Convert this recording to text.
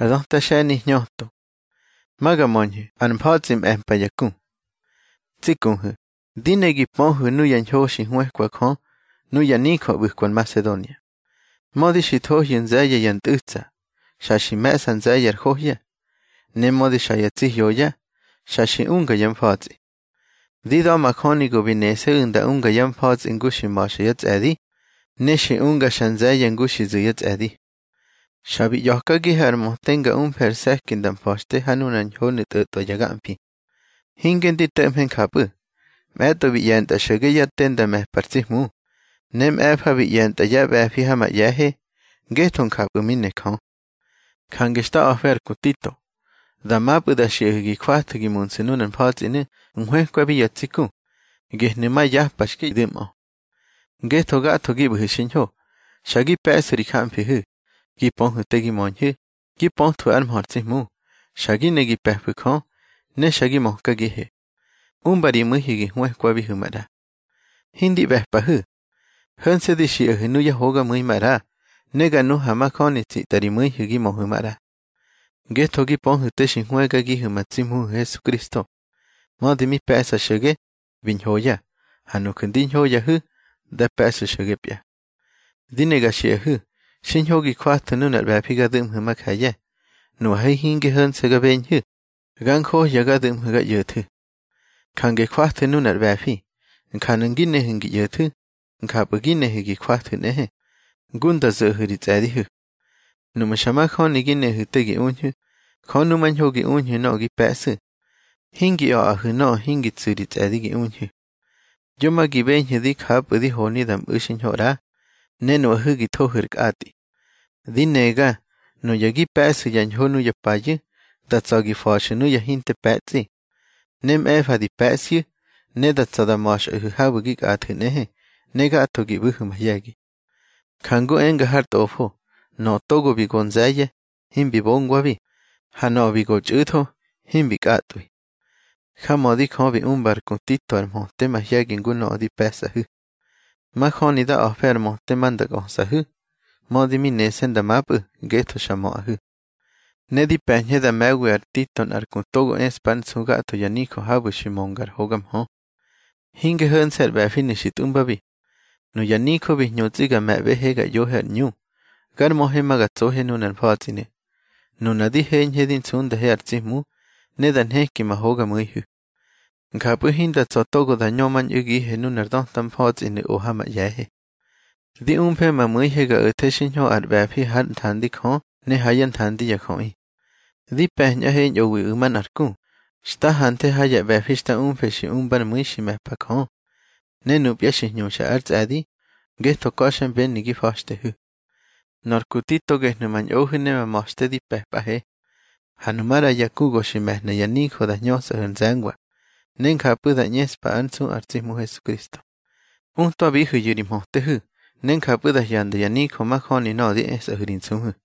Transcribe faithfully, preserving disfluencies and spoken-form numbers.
ardon ta shani nyoto. Magamonye, an potsim empayakun. Tsikunhu, dinegi ponhu nuyan hoshi huekwa kon, nuyan niko bukwan Macedonia. Modi shitohyen zaya yan tutsa, shashi mesan zayar hohya, ne modi shayatsi yoya, shashi unga yan potsi. Dido makoni gobinese unda unga yan potsi ngushi mashayats edi, neshi unga shanzaya ngushi zuyats edi. Shabi yohkagi hermo tenga un persek dan poste hanunan honit uto yagampi. Hingen di temhen kapu. Meto bi yenta shagaya tenda meh partismu. Nem efa bi yenta ya befi hama yahe. Geton kapu minne kon. Kangesta afer kutito. Da mapu da shihigi kwatagi munsenunan patsine. Unhwe kwabi yatsiku. Gehnema yah pashki dimo. Geto gato gibu hishinho. Shagi pesuri kampi hu. Gipon hutegi monhe, gipon tu armhartsihmu, shagi negi pehpukon, ne shagi mohkagihe. Umbari muhigi huekwabi humara. Hindi behpahu. Hanse di shi nuya hoga muimara, nega nu hamakoni tari muhigi mohumara. Geto gipon huteshin huegagi humatsimu Jesu Cristo. Modi mi pesa shage, vinhoya, hanukundin hoya hu, da pesa shagepya. Dinega shi hu. Shinhogi kwata nunar bapiga dum humakaya. No hai hinge hanse gabenhu. Ganko yaga dum huga yotu. Kange kwata nunar bapi. Kanangine hingi yotu. Nkabugine higi kwata nehe. Gunda zohuri zadihu. Numashama konigine hutegi unhu. Konuman hogi unhu no gi pesu. Hingi o ahu no hingi tsuri zadigi unhu. Yoma gibenhu dik hapu di honi dam ushin hora. Neno hugi tohurk ati. Dinega, no yagi pesu yan honu ya paye, dat sagi fashenu ya hinte petsi. Nem efa di pesyu, ne dat sada mash uhu hawagik ati nehe, nega atogi buhu mayagi. Kango enga hart ofo, no togo bi gonzaye, himbi bongwabi, hano bi gochuto, himbi katwi. Hamodi kobi umbar kuntito armonte mayagi nguno di pesa hu. Mahoni da afer monte manda gonsa hu. Modi mi nesen da mapu, geto shamoahu. Nedi penye da mewe artiton arkuntogo espan sugato yaniko habu shimongar hogam ho. Hinge hönser befinishit umbabi. No yaniko bi nyoziga mebe hega yoher nyu. Gar mohema gatsohe nunan patsine. No nadi henye din sunda he artsimu, nedan heki mahoga muihu. Ngapu hinda tsotogo da nyoman yugi he nunar don tam patsine ohama yahe. Di umpe ma muihega uteshinho at bapi han tandi kon, ne hayan tandi yakoi. Di pehnya hen yowi uman arku. Shta hante haya bapi shta umpe shi umban muishi mepa kon. Ne nupya shinyo sha arts adi, geto koshen ben nigi fashte hu. Norkutito gehnuman ohune ma moshte di pehpa he. Hanumara yakugo shi mehna yaniko da nyosa hun zangwa. Nen kapu da nyespa ansu artsimu Jesu Cristo. Unto abihu yuri mohte hu. Nen kapu da yanda yaniko makoni no di esa hurin suhu.